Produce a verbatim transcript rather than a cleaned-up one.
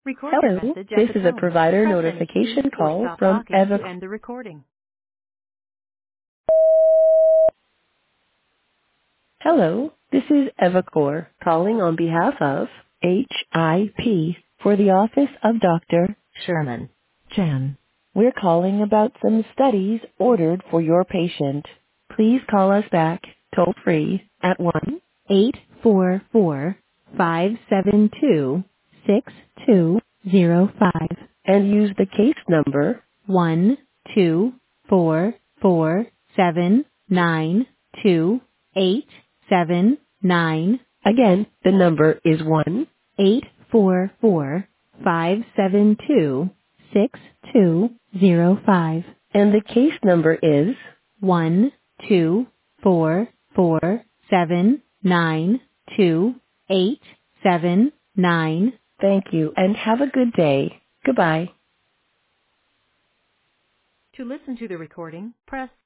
Record your Hello, message at this the is a tone. provider Press any key notification or call stop from talking Eva. to end the recording. Hello, this is Evacor calling on behalf of H I P for the office of Doctor Sherman Chan. We're calling about some studies ordered for your patient. Please call us back toll free at one eight four four five seven two six two zero five and use the case number one two four four seven nine two eight seven nine. Again, the number is one eight four four five seven two six two zero five, and the case number is one two four four seven nine two eight seven nine. Thank you, and have a good day. Goodbye. To listen to the recording, press